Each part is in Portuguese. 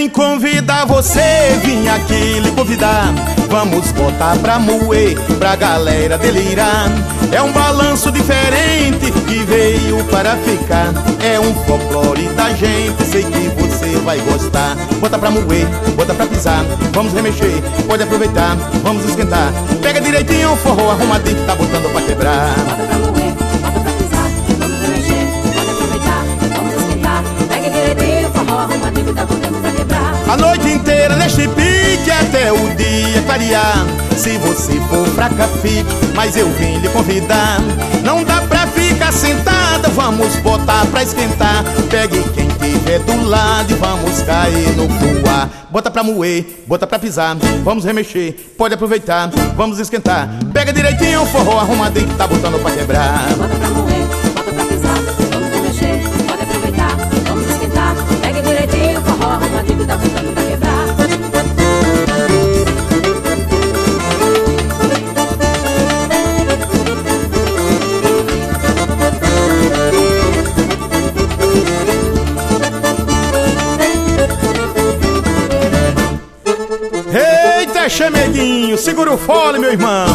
vim convidar você, vim aqui lhe convidar. Vamos botar pra moer, pra galera delirar. É um balanço diferente que veio para ficar. É um folclore da gente, sei que você vai gostar. Bota pra moer, bota pra pisar, vamos remexer, pode aproveitar, vamos esquentar. Pega direitinho o forró arrumadinho que tá botando pra quebrar. Bota pra moer, bota pra pisar, vamos remexer, pode aproveitar, vamos esquentar. Pega direitinho o forró arrumadinho que tá botando pra quebrar. A noite inteira neste pique até o dia clarear. Se você for fraca fique, mas eu vim lhe convidar. Não dá pra ficar sentada, vamos botar pra esquentar. Pegue quem tiver do lado e vamos cair no fuá. Bota pra moer, bota pra pisar, vamos remexer, pode aproveitar, vamos esquentar. Pega direitinho o forró arrumadinho que tá botando pra quebrar. Bota pra moer, bota pra pisar, vamos remexer, pode aproveitar, vamos esquentar. Pega direitinho o forró arrumadinho que tá botando pra quebrar. Eita, chameguinho, segura o fole, meu irmão.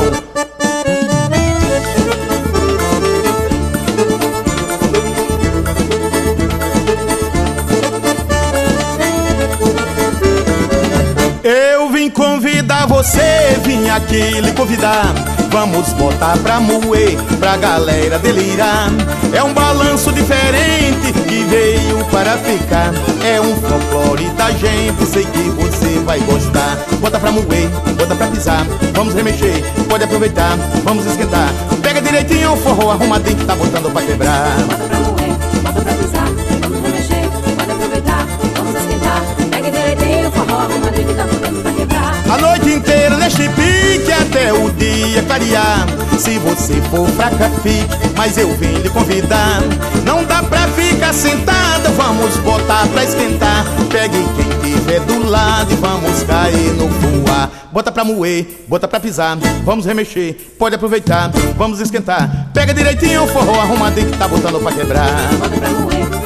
Eu vim convidar você, vim aqui lhe convidar. Vamos botar pra moer, pra galera delirar. É um balanço diferente que veio para ficar. É um folclore da gente, sei que você vai gostar. Bota pra moer, bota pra pisar, vamos remexer, pode aproveitar, vamos esquentar. Pega direitinho o forró arrumadinho que tá botando pra quebrar. Bota pra moer, bota pra pisar, vamos remexer, pode aproveitar, vamos esquentar. Pega direitinho o forró arrumadinho que tá botando pra quebrar. A noite inteira neste pique até o dia clarear. Se você for fraca fique, mas eu vim lhe convidar. Não dá pra ficar sentada, vamos botar pra esquentar. Pegue quem tiver do lado e vamos cair no fuá. Bota pra moer, bota pra pisar, vamos remexer, pode aproveitar, vamos esquentar. Pega direitinho o forró arrumadinho que tá botando pra quebrar. Bota pra moer,